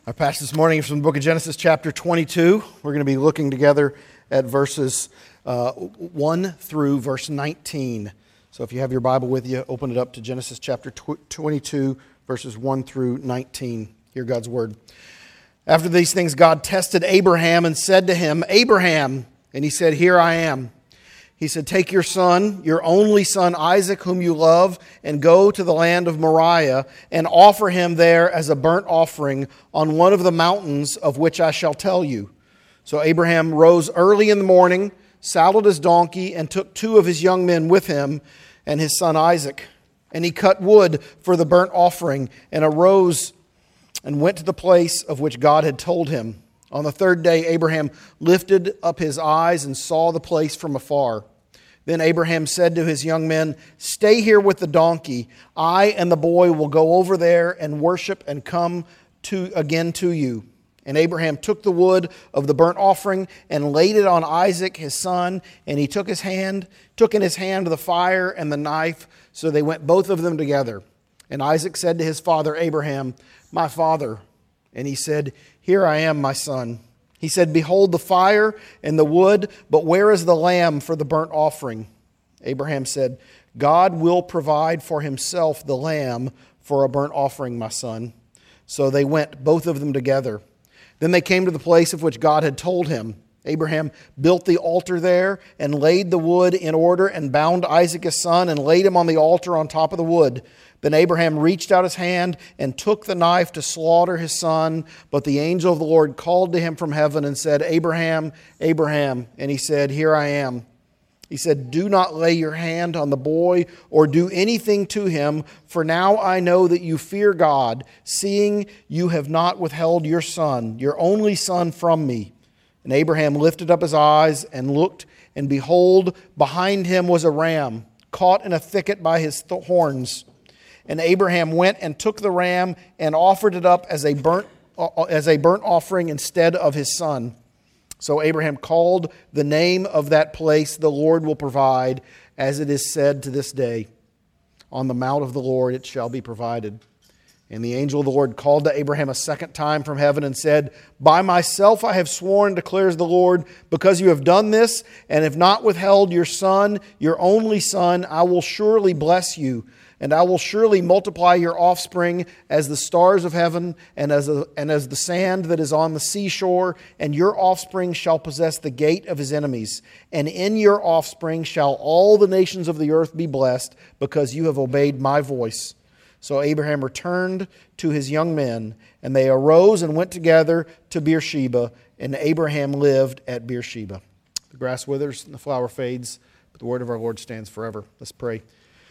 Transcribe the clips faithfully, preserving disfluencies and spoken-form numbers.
Our passage this morning is from the book of Genesis chapter twenty-two. We're going to be looking together at verses uh, one through verse nineteen. So if you have your Bible with you, open it up to Genesis chapter twenty-two, verses one through nineteen. Hear God's word. After these things, God tested Abraham and said to him, "Abraham," and he said, "Here I am." He said, "Take your son, your only son Isaac, whom you love, and go to the land of Moriah, and offer him there as a burnt offering on one of the mountains of which I shall tell you." So Abraham rose early in the morning, saddled his donkey, and took two of his young men with him and his son Isaac. And he cut wood for the burnt offering, and arose and went to the place of which God had told him. On the third day, Abraham lifted up his eyes and saw the place from afar. Then Abraham said to his young men, "Stay here with the donkey. I and the boy will go over there and worship and come to again to you." And Abraham took the wood of the burnt offering and laid it on Isaac his son, and he took his hand, took in his hand the fire and the knife. So they went both of them together. And Isaac said to his father Abraham, "My father." And he said, "Here I am, my son." He said, "Behold the fire and the wood, but where is the lamb for the burnt offering?" Abraham said, "God will provide for himself the lamb for a burnt offering, my son." So they went, both of them together. Then they came to the place of which God had told him. Abraham built the altar there and laid the wood in order and bound Isaac his son and laid him on the altar on top of the wood. Then Abraham reached out his hand and took the knife to slaughter his son. But the angel of the Lord called to him from heaven and said, "Abraham, Abraham." And he said, "Here I am." He said, "Do not lay your hand on the boy or do anything to him, for now I know that you fear God, seeing you have not withheld your son, your only son, from me." And Abraham lifted up his eyes and looked, and behold, behind him was a ram, caught in a thicket by his th- horns. And Abraham went and took the ram and offered it up as a burnt as a burnt offering instead of his son. So Abraham called the name of that place, "The Lord will provide," as it is said to this day, "On the mount of the Lord it shall be provided." And the angel of the Lord called to Abraham a second time from heaven and said, "By myself I have sworn, declares the Lord, because you have done this and have not withheld your son, your only son, I will surely bless you. And I will surely multiply your offspring as the stars of heaven and as, a, and as the sand that is on the seashore. And your offspring shall possess the gate of his enemies. And in your offspring shall all the nations of the earth be blessed, because you have obeyed my voice." So Abraham returned to his young men, and they arose and went together to Beersheba. And Abraham lived at Beersheba. The grass withers and the flower fades, but the word of our Lord stands forever. Let's pray.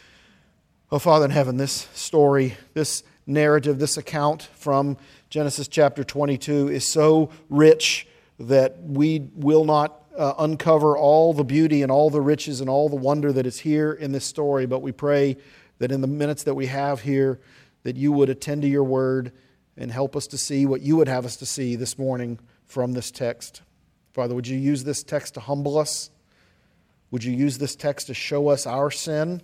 Oh, Father in heaven, this story, this narrative, this account from Genesis chapter twenty-two is so rich that we will not uh, uncover all the beauty and all the riches and all the wonder that is here in this story. But we pray that in the minutes that we have here, that you would attend to your word and help us to see what you would have us to see this morning from this text. Father, would you use this text to humble us? Would you use this text to show us our sin?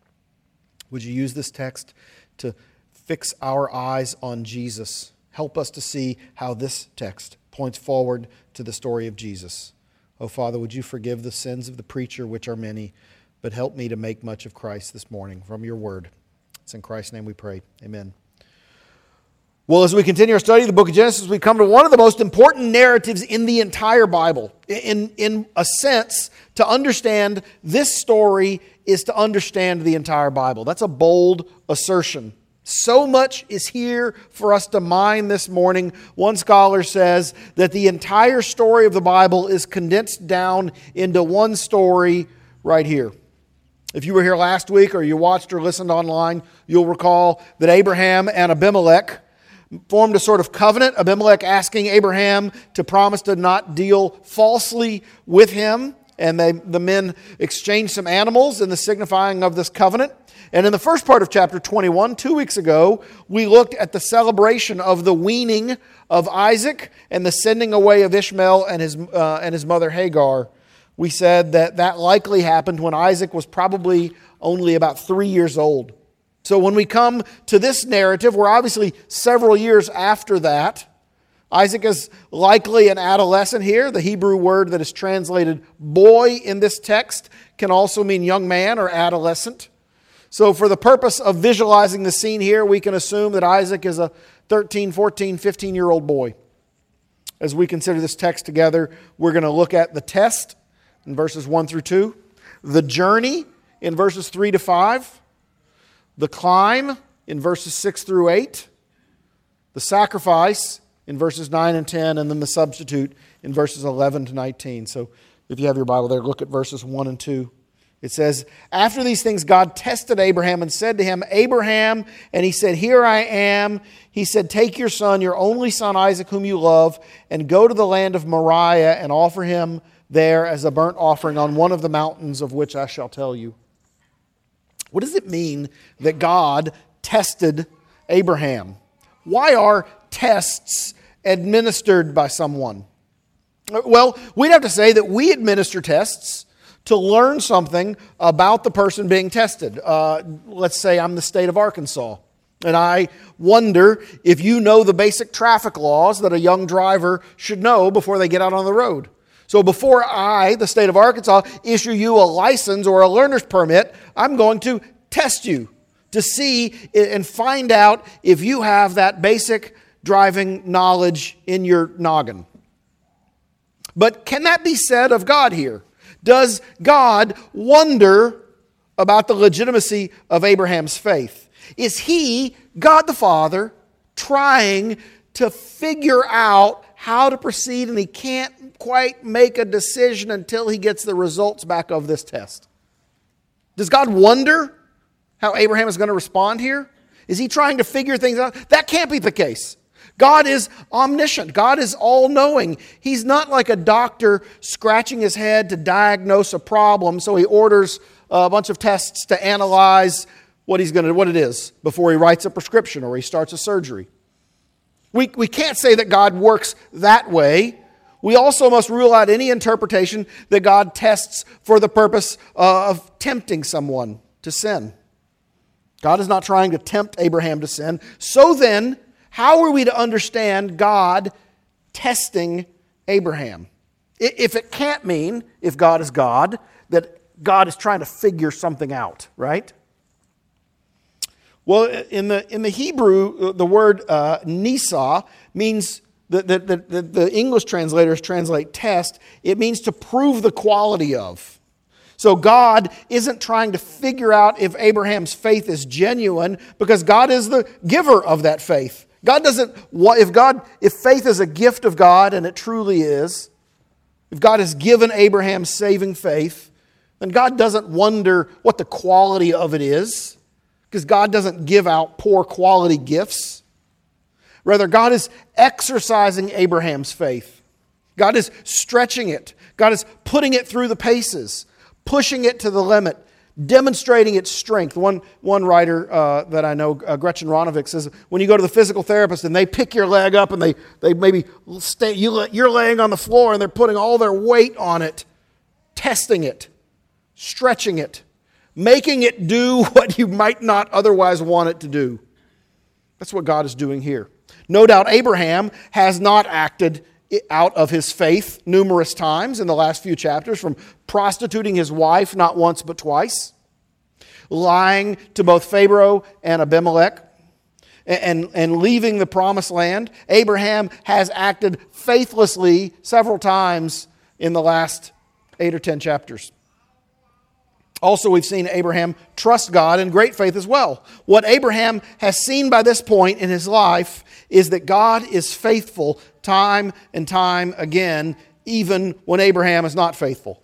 Would you use this text to fix our eyes on Jesus? Help us to see how this text points forward to the story of Jesus. Oh, Father, would you forgive the sins of the preacher, which are many, but help me to make much of Christ this morning from your word. It's in Christ's name we pray. Amen. Well, as we continue our study of the book of Genesis, we come to one of the most important narratives in the entire Bible. In, in a sense, to understand this story is to understand the entire Bible. That's a bold assertion. So much is here for us to mine this morning. One scholar says that the entire story of the Bible is condensed down into one story right here. If you were here last week or you watched or listened online, you'll recall that Abraham and Abimelech formed a sort of covenant. Abimelech asking Abraham to promise to not deal falsely with him. And they, the men exchanged some animals in the signifying of this covenant. And in the first part of chapter twenty-one, two weeks ago, we looked at the celebration of the weaning of Isaac and the sending away of Ishmael and his, uh, and his mother Hagar. We said that that likely happened when Isaac was probably only about three years old. So when we come to this narrative, we're obviously several years after that. Isaac is likely an adolescent here. The Hebrew word that is translated boy in this text can also mean young man or adolescent. So for the purpose of visualizing the scene here, we can assume that Isaac is a thirteen, fourteen, fifteen-year-old boy. As we consider this text together, we're going to look at the test in verses one through two, the journey in verses three to five, the climb in verses six through eight, the sacrifice in verses nine and ten, and then the substitute in verses eleven to nineteen. So if you have your Bible there, look at verses one and two. It says, after these things, God tested Abraham and said to him, Abraham, and he said, here I am. He said, take your son, your only son Isaac, whom you love, and go to the land of Moriah and offer him there as a burnt offering on one of the mountains of which I shall tell you. What does it mean that God tested Abraham? Why are tests administered by someone? Well, we'd have to say that we administer tests to learn something about the person being tested. Uh, let's say I'm the state of Arkansas, and I wonder if you know the basic traffic laws that a young driver should know before they get out on the road. So before I, the state of Arkansas, issue you a license or a learner's permit, I'm going to test you to see and find out if you have that basic driving knowledge in your noggin. But can that be said of God here? Does God wonder about the legitimacy of Abraham's faith? Is He, God the Father, trying to figure out how to proceed, and He can't quite make a decision until He gets the results back of this test? Does God wonder how Abraham is going to respond here? Is He trying to figure things out? That can't be the case. God is omniscient. God is all-knowing. He's not like a doctor scratching his head to diagnose a problem, so he orders a bunch of tests to analyze what he's going to, what it is before he writes a prescription or he starts a surgery. We, we can't say that God works that way. We also must rule out any interpretation that God tests for the purpose of tempting someone to sin. God is not trying to tempt Abraham to sin. So then, how are we to understand God testing Abraham? If it can't mean, if God is God, that God is trying to figure something out, right? Well, in the in the Hebrew, the word uh, nisa means, the, the, the, the English translators translate test, it means to prove the quality of. So God isn't trying to figure out if Abraham's faith is genuine, because God is the giver of that faith. God doesn't, if God, if faith is a gift of God, and it truly is, if God has given Abraham saving faith, then God doesn't wonder what the quality of it is, because God doesn't give out poor quality gifts. Rather, God is exercising Abraham's faith. God is stretching it. God is putting it through the paces, pushing it to the limit, demonstrating its strength. One, one writer uh, that I know, uh, Gretchen Ronovic, says when you go to the physical therapist and they pick your leg up and they, they maybe stay, you, you're laying on the floor and they're putting all their weight on it, testing it, stretching it, making it do what you might not otherwise want it to do. That's what God is doing here. No doubt Abraham has not acted out of his faith numerous times in the last few chapters, from prostituting his wife not once but twice, lying to both Pharaoh and Abimelech, and, and leaving the promised land. Abraham has acted faithlessly several times in the last eight or ten chapters. Also, we've seen Abraham trust God in great faith as well. What Abraham has seen by this point in his life is that God is faithful time and time again, even when Abraham is not faithful.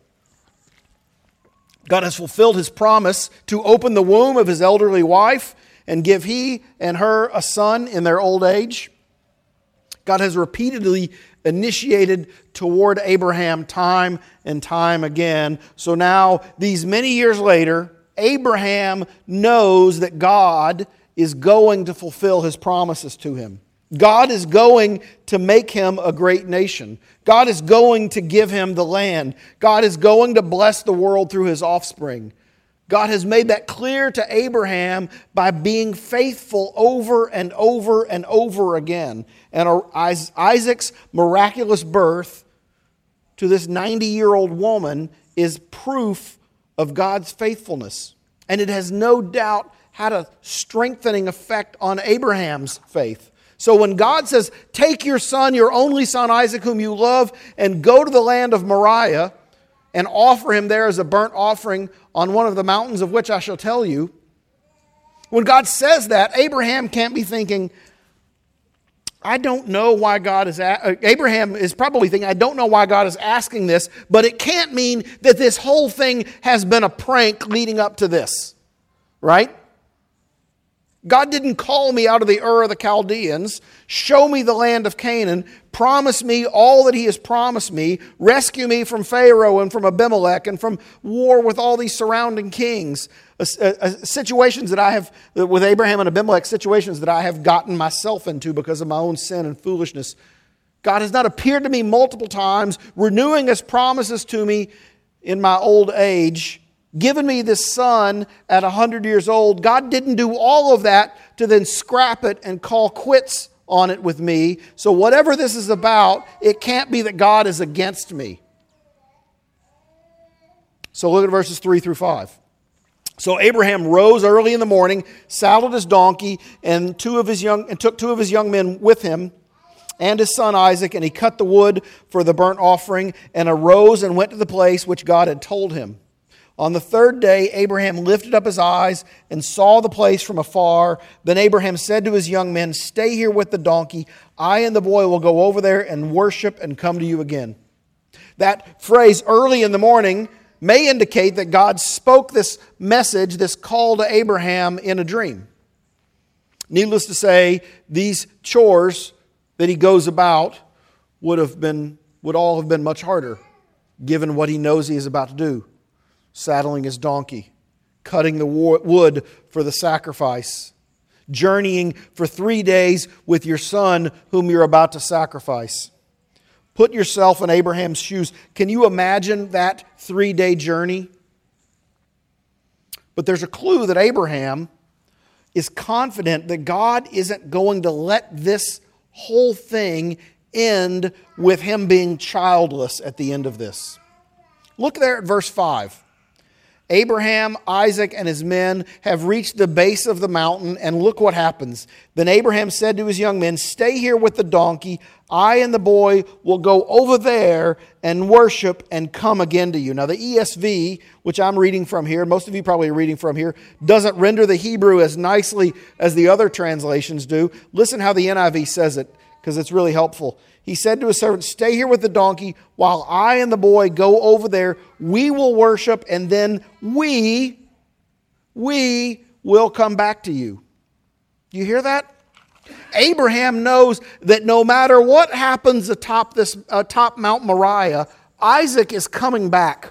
God has fulfilled His promise to open the womb of His elderly wife and give he and her a son in their old age. God has repeatedly initiated toward Abraham time and time again. So now, these many years later, Abraham knows that God is going to fulfill His promises to him. God is going to make him a great nation. God is going to give him the land. God is going to bless the world through his offspring. God has made that clear to Abraham by being faithful over and over and over again. And Isaac's miraculous birth to this ninety-year-old woman is proof of God's faithfulness. And it has no doubt had a strengthening effect on Abraham's faith. So when God says, take your son, your only son Isaac, whom you love, and go to the land of Moriah and offer him there as a burnt offering on one of the mountains of which I shall tell you. When God says that, Abraham can't be thinking, I don't know why God is... A-. Abraham is probably thinking, I don't know why God is asking this, but it can't mean that this whole thing has been a prank leading up to this. Right? God didn't call me out of the Ur of the Chaldeans, show me the land of Canaan, promise me all that he has promised me, rescue me from Pharaoh and from Abimelech and from war with all these surrounding kings. Uh, uh, situations that I have, with Abraham and Abimelech, situations that I have gotten myself into because of my own sin and foolishness. God has not appeared to me multiple times, renewing his promises to me in my old age, given me this son at one hundred years old. God didn't do all of that to then scrap it and call quits on it with me. So whatever this is about, it can't be that God is against me. So look at verses three through five. So Abraham rose early in the morning, saddled his donkey, and two of his young and took two of his young men with him, and his son Isaac, and he cut the wood for the burnt offering, and arose and went to the place which God had told him. On the third day, Abraham lifted up his eyes and saw the place from afar. Then Abraham said to his young men, stay here with the donkey. I and the boy will go over there and worship and come to you again. That phrase, early in the morning, may indicate that God spoke this message, this call to Abraham in a dream. Needless to say, these chores that he goes about would have been, would all have been much harder, given what he knows he is about to do. Saddling his donkey, cutting the wood for the sacrifice, journeying for three days with your son whom you're about to sacrifice. Put yourself in Abraham's shoes. Can you imagine that three-day journey? But there's a clue that Abraham is confident that God isn't going to let this whole thing end with him being childless at the end of this. Look there at verse five. Abraham, Isaac, and his men have reached the base of the mountain, and look what happens. Then Abraham said to his young men, stay here with the donkey. I and the boy will go over there and worship and come again to you. Now the E S V, which I'm reading from here, most of you probably are reading from here, doesn't render the Hebrew as nicely as the other translations do. Listen how the N I V says it, because it's really helpful. He said to his servant, stay here with the donkey while I and the boy go over there. We will worship, and then we, we will come back to you. You hear that? Abraham knows that no matter what happens atop this atop Mount Moriah, Isaac is coming back.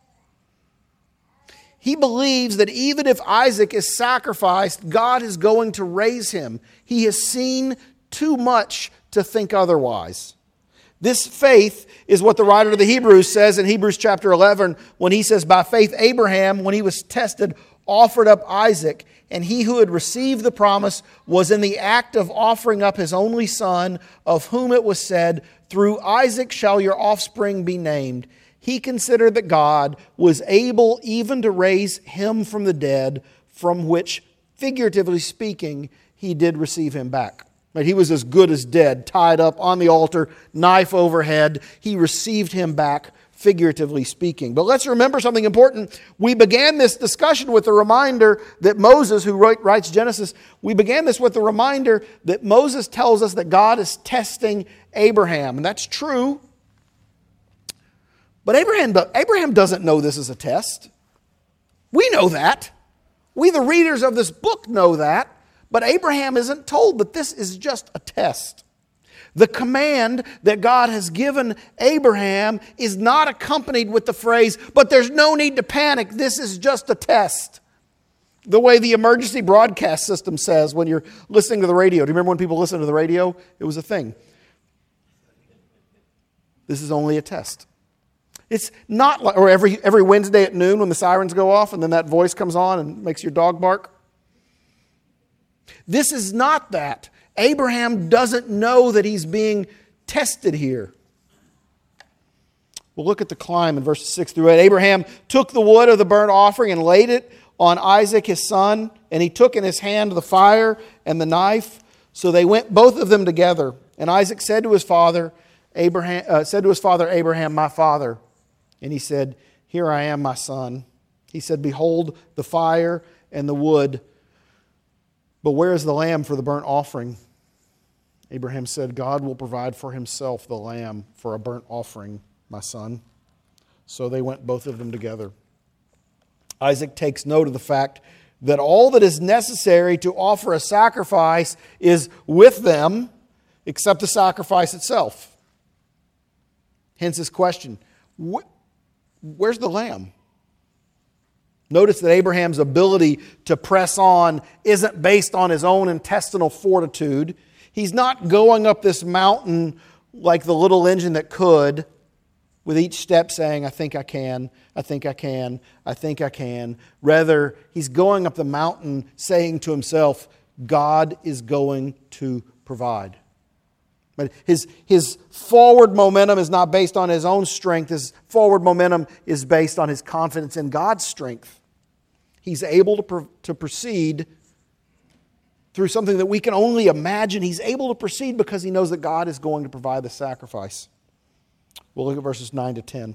He believes that even if Isaac is sacrificed, God is going to raise him. He has seen too much to think otherwise. This faith is what the writer of the Hebrews says in Hebrews chapter eleven when he says, by faith Abraham, when he was tested, offered up Isaac, and he who had received the promise was in the act of offering up his only son, of whom it was said, through Isaac shall your offspring be named. He considered that God was able even to raise him from the dead, from which, figuratively speaking, he did receive him back. Right? He was as good as dead, tied up on the altar, knife overhead. He received him back, figuratively speaking. But let's remember something important. We began this discussion with the reminder that Moses, who wrote, writes Genesis, we began this with the reminder that Moses tells us that God is testing Abraham. And that's true. But Abraham, Abraham doesn't know this is a test. We know that. We, the readers of this book, know that. But Abraham isn't told that this is just a test. The command that God has given Abraham is not accompanied with the phrase, but there's no need to panic, this is just a test. The way the emergency broadcast system says when you're listening to the radio. Do you remember when people listened to the radio? It was a thing. This is only a test. It's not like, or every, every Wednesday at noon when the sirens go off and then that voice comes on and makes your dog bark. This is not that. Abraham doesn't know that he's being tested here. We'll look at the climb in verses six through eight. Abraham took the wood of the burnt offering and laid it on Isaac his son, and he took in his hand the fire and the knife. So they went both of them together. And Isaac said to his father, Abraham uh, said to his father Abraham, "My father." And he said, "Here I am, my son." He said, "Behold the fire and the wood, but where is the lamb for the burnt offering?" Abraham said, "God will provide for himself the lamb for a burnt offering, my son." So they went both of them together. Isaac takes note of the fact that all that is necessary to offer a sacrifice is with them, except the sacrifice itself. Hence his question, where's the lamb? Notice that Abraham's ability to press on isn't based on his own intestinal fortitude. He's not going up this mountain like the little engine that could, with each step saying, "I think I can, I think I can, I think I can." Rather, he's going up the mountain saying to himself, God is going to provide. But his, his forward momentum is not based on his own strength. His forward momentum is based on his confidence in God's strength. He's able to, pro- to proceed through something that we can only imagine. He's able to proceed because he knows that God is going to provide the sacrifice. We'll look at verses nine to ten.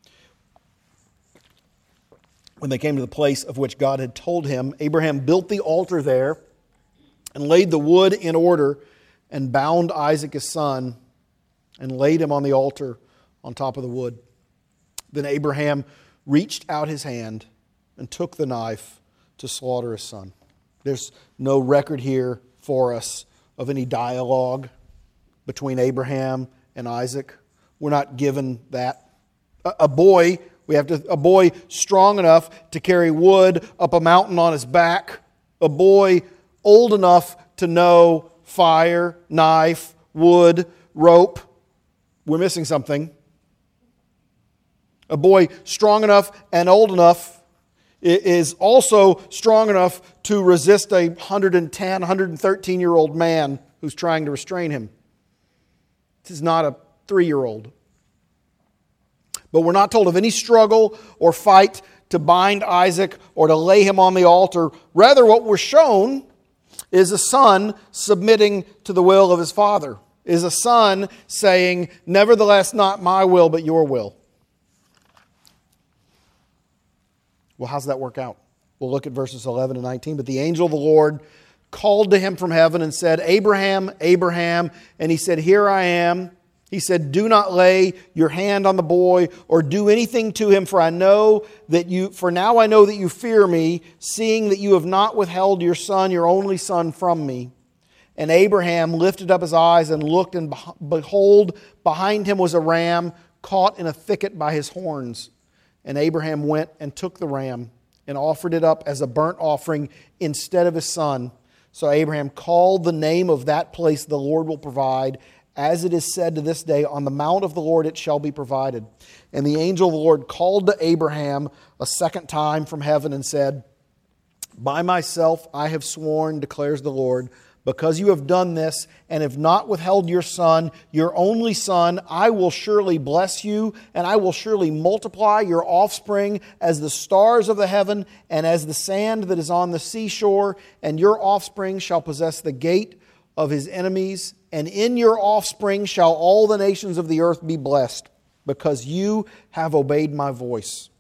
When they came to the place of which God had told him, Abraham built the altar there and laid the wood in order and bound Isaac his son and laid him on the altar on top of the wood. Then Abraham reached out his hand and took the knife to slaughter his son. There's no record here for us of any dialogue between Abraham and Isaac. We're not given that. A, a boy, we have to, a boy strong enough to carry wood up a mountain on his back. A boy old enough to know fire, knife, wood, rope. We're missing something. A boy strong enough and old enough is also strong enough to resist a one hundred ten, one hundred thirteen year old man who's trying to restrain him. This is not a three-year-old. But we're not told of any struggle or fight to bind Isaac or to lay him on the altar. Rather, what we're shown is a son submitting to the will of his father. Is a son saying, "Nevertheless, not my will, but your will." Well, how's that work out? We'll look at verses eleven and nineteen. But the angel of the Lord called to him from heaven and said, "Abraham, Abraham." And he said, "Here I am." He said, "Do not lay your hand on the boy or do anything to him, for I know that you, for now I know that you fear me, seeing that you have not withheld your son, your only son, from me." And Abraham lifted up his eyes and looked, and behold, behind him was a ram caught in a thicket by his horns. And Abraham went and took the ram and offered it up as a burnt offering instead of his son. So Abraham called the name of that place, "The Lord will provide." As it is said to this day, "On the mount of the Lord it shall be provided." And the angel of the Lord called to Abraham a second time from heaven and said, "By myself I have sworn, declares the Lord, because you have done this and have not withheld your son, your only son, I will surely bless you, and I will surely multiply your offspring as the stars of the heaven and as the sand that is on the seashore, and your offspring shall possess the gate of his enemies, and in your offspring shall all the nations of the earth be blessed, because you have obeyed my voice."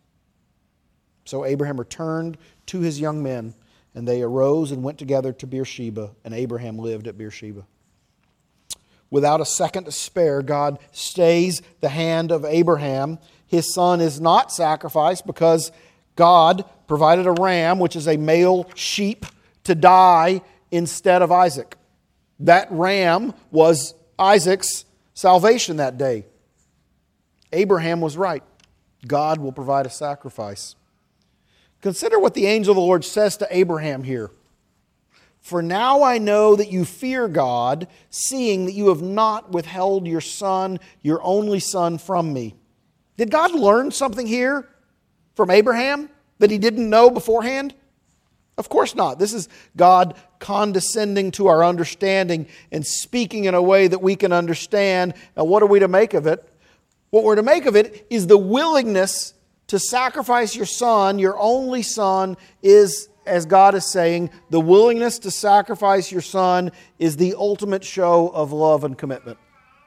So Abraham returned to his young men, and they arose and went together to Beersheba, and Abraham lived at Beersheba. Without a second to spare, God stays the hand of Abraham. His son is not sacrificed because God provided a ram, which is a male sheep, to die instead of Isaac. That ram was Isaac's salvation that day. Abraham was right. God will provide a sacrifice. Consider what the angel of the Lord says to Abraham here. "For now I know that you fear God, seeing that you have not withheld your son, your only son, from me." Did God learn something here from Abraham that he didn't know beforehand? Of course not. This is God condescending to our understanding and speaking in a way that we can understand. And what are we to make of it? What we're to make of it is the willingness to sacrifice your son, your only son, is, as God is saying, the willingness to sacrifice your son is the ultimate show of love and commitment.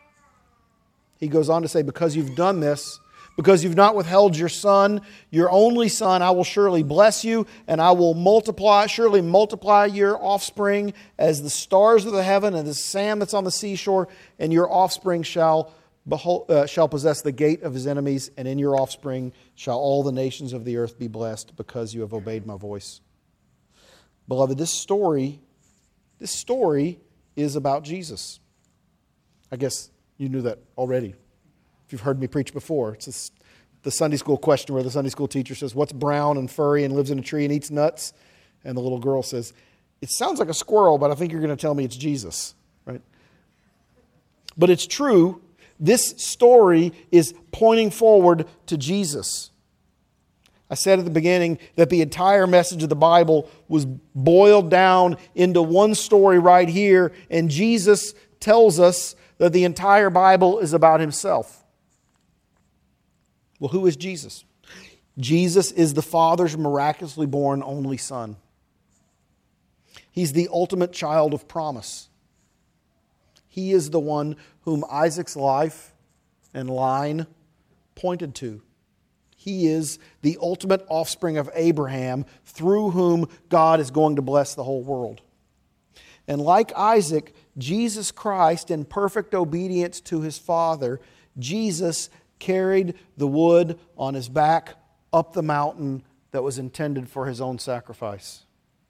He goes on to say, because you've done this, because you've not withheld your son, your only son, I will surely bless you, and I will multiply, surely multiply your offspring as the stars of the heaven and the sand that's on the seashore, and your offspring shall behold, uh, shall possess the gate of his enemies, and in your offspring shall all the nations of the earth be blessed, because you have obeyed my voice. Beloved, this story, this story is about Jesus. I guess you knew that already. If you've heard me preach before, it's this, the Sunday school question where the Sunday school teacher says, what's brown and furry and lives in a tree and eats nuts? And the little girl says, it sounds like a squirrel, but I think you're going to tell me it's Jesus, right? But it's true. This story is pointing forward to Jesus. I said at the beginning that the entire message of the Bible was boiled down into one story right here, and Jesus tells us that the entire Bible is about himself. Well, who is Jesus? Jesus is the Father's miraculously born only Son. He's the ultimate child of promise. He is the one whom Isaac's life and line pointed to. He is the ultimate offspring of Abraham, through whom God is going to bless the whole world. And like Isaac, Jesus Christ, in perfect obedience to his Father, Jesus carried the wood on his back up the mountain that was intended for his own sacrifice.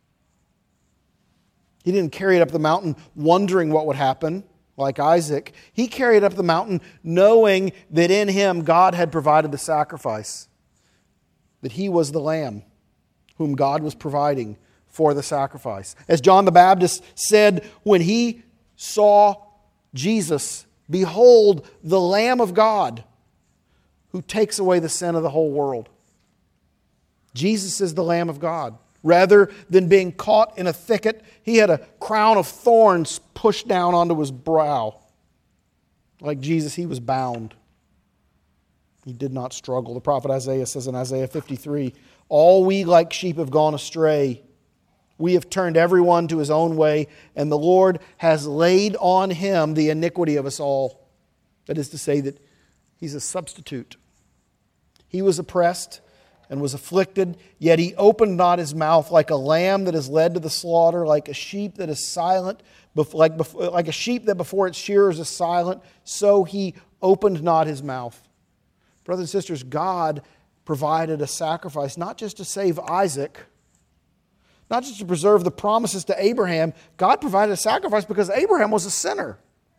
He didn't carry it up the mountain wondering what would happen, like Isaac. He carried it up the mountain knowing that in him God had provided the sacrifice, that he was the lamb whom God was providing for the sacrifice. As John the Baptist said when he saw Jesus, behold, the Lamb of God who takes away the sin of the whole world. Jesus is the Lamb of God. Rather than being caught in a thicket, he had a crown of thorns pushed down onto his brow. Like Jesus, he was bound. He did not struggle. The prophet Isaiah says in Isaiah fifty-three, all we like sheep have gone astray. We have turned everyone to his own way, and the Lord has laid on him the iniquity of us all. That is to say that he's a substitute. He was oppressed and was afflicted, yet he opened not his mouth, like a lamb that is led to the slaughter, like a sheep that is silent, like, like a sheep that before its shearers is silent, so he opened not his mouth. Brothers and sisters, God provided a sacrifice, not just to save Isaac, not just to preserve the promises to Abraham. God provided a sacrifice because Abraham was a sinner.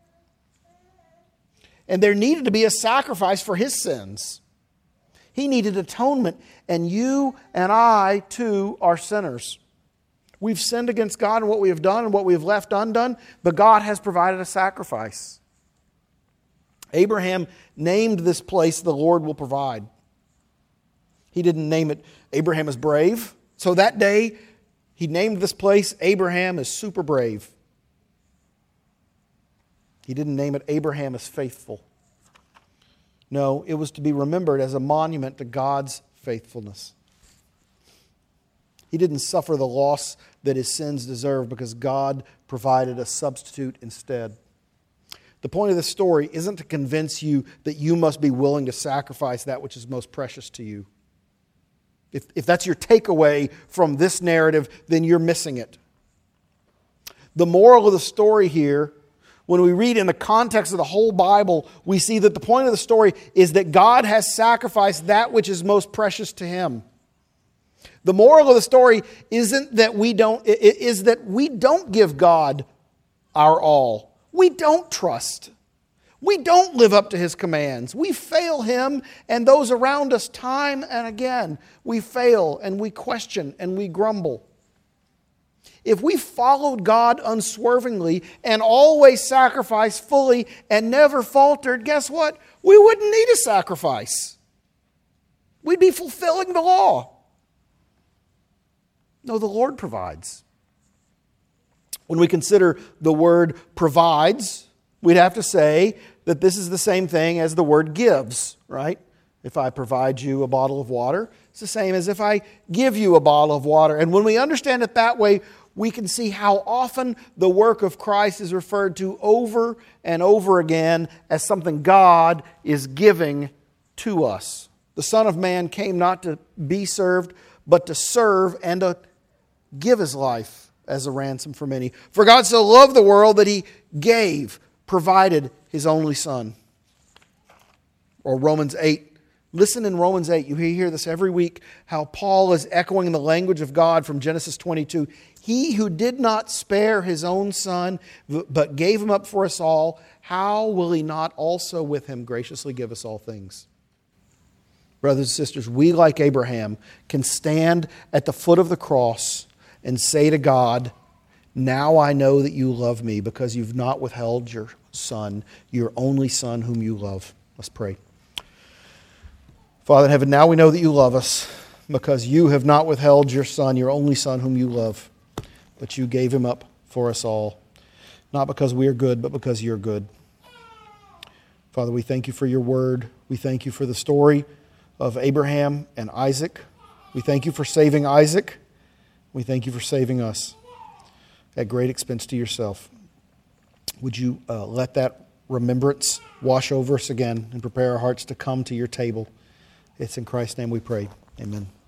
And there needed to be a sacrifice for his sins. He needed atonement, and you and I, too, are sinners. We've sinned against God in what we have done and what we have left undone, but God has provided a sacrifice. Abraham named this place, the Lord will provide. He didn't name it Abraham is brave. So that day, he named this place Abraham is super brave. He didn't name it Abraham is faithful. No, it was to be remembered as a monument to God's faithfulness. He didn't suffer the loss that his sins deserved because God provided a substitute instead. The point of this story isn't to convince you that you must be willing to sacrifice that which is most precious to you. If, if that's your takeaway from this narrative, then you're missing it. The moral of the story here, when we read in the context of the whole Bible, we see that the point of the story is that God has sacrificed that which is most precious to him. The moral of the story isn't that we don't, is that we don't give God our all. We don't trust. We don't live up to his commands. We fail him and those around us time and again. We fail and we question and we grumble. If we followed God unswervingly and always sacrificed fully and never faltered, guess what? We wouldn't need a sacrifice. We'd be fulfilling the law. No, the Lord provides. When we consider the word provides, we'd have to say that this is the same thing as the word gives, right? If I provide you a bottle of water, it's the same as if I give you a bottle of water. And when we understand it that way, we can see how often the work of Christ is referred to over and over again as something God is giving to us. The Son of Man came not to be served, but to serve and to give His life as a ransom for many. For God so loved the world that He gave, provided His only Son. Or Romans eight. Listen in Romans eight, you hear this every week, how Paul is echoing the language of God from Genesis twenty-two. He who did not spare His own Son, but gave Him up for us all, how will He not also with Him graciously give us all things? Brothers and sisters, we, like Abraham, can stand at the foot of the cross and say to God, now I know that you love me because you've not withheld your Son, your only Son whom you love. Let's pray. Father in heaven, now we know that you love us because you have not withheld your Son, your only Son whom you love, but you gave Him up for us all. Not because we are good, but because you're good. Father, we thank you for your word. We thank you for the story of Abraham and Isaac. We thank you for saving Isaac. We thank you for saving us at great expense to yourself. Would you uh, let that remembrance wash over us again and prepare our hearts to come to your table? It's in Christ's name we pray. Amen.